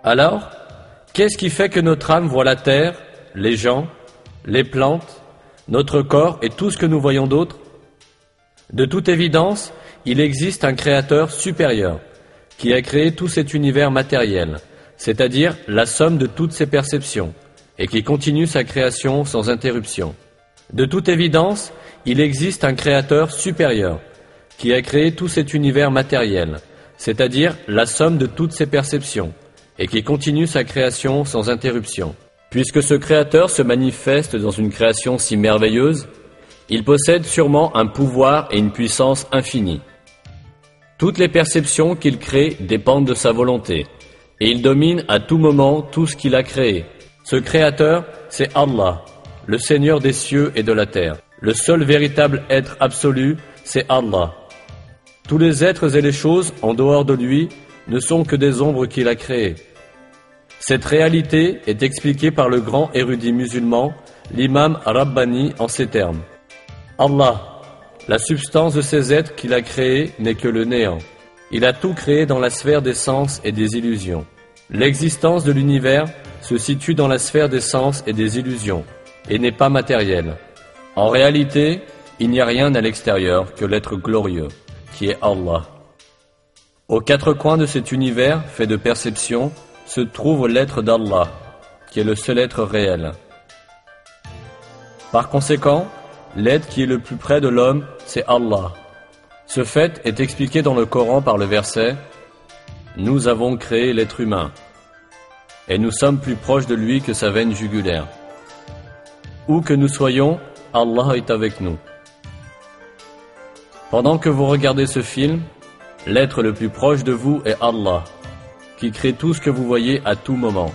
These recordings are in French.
Alors, qu'est-ce qui fait que notre âme voit la terre, les gens, les plantes, notre corps et tout ce que nous voyons d'autre? De toute évidence, il existe un créateur supérieur qui a créé tout cet univers matériel, c'est-à-dire la somme de toutes ses perceptions, et qui continue sa création sans interruption. De toute évidence, il existe un créateur supérieur qui a créé tout cet univers matériel, c'est-à-dire la somme de toutes ses perceptions, et qui continue sa création sans interruption. Puisque ce créateur se manifeste dans une création si merveilleuse, il possède sûrement un pouvoir et une puissance infinie. Toutes les perceptions qu'il crée dépendent de sa volonté, et il domine à tout moment tout ce qu'il a créé. Ce créateur, c'est Allah, le Seigneur des cieux et de la terre. Le seul véritable être absolu, c'est Allah. Tous les êtres et les choses en dehors de lui ne sont que des ombres qu'il a créées. Cette réalité est expliquée par le grand érudit musulman, l'imam Rabbani, en ces termes. Allah, la substance de ces êtres qu'il a créés n'est que le néant. Il a tout créé dans la sphère des sens et des illusions. L'existence de l'univers se situe dans la sphère des sens et des illusions, et n'est pas matérielle. En réalité, il n'y a rien à l'extérieur que l'être glorieux, qui est Allah. Aux quatre coins de cet univers fait de perception se trouve l'être d'Allah, qui est le seul être réel. Par conséquent, l'être qui est le plus près de l'homme, c'est Allah. Ce fait est expliqué dans le Coran par le verset « Nous avons créé l'être humain, et nous sommes plus proches de lui que sa veine jugulaire. Où que nous soyons, Allah est avec nous. » Pendant que vous regardez ce film, l'être le plus proche de vous est Allah, qui crée tout ce que vous voyez à tout moment.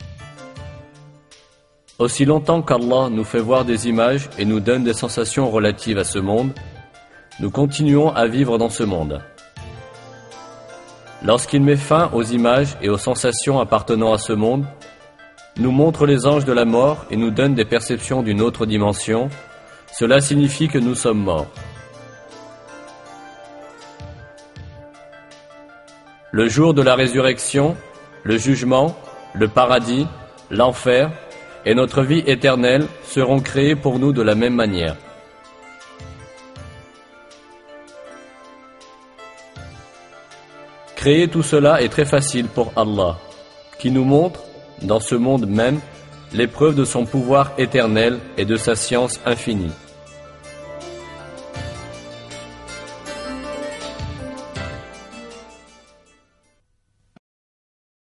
Aussi longtemps qu'Allah nous fait voir des images et nous donne des sensations relatives à ce monde, nous continuons à vivre dans ce monde. Lorsqu'il met fin aux images et aux sensations appartenant à ce monde, nous montre les anges de la mort et nous donne des perceptions d'une autre dimension, cela signifie que nous sommes morts. Le jour de la résurrection, le jugement, le paradis, l'enfer et notre vie éternelle seront créés pour nous de la même manière. Créer tout cela est très facile pour Allah, qui nous montre, dans ce monde même, les preuves de son pouvoir éternel et de sa science infinie.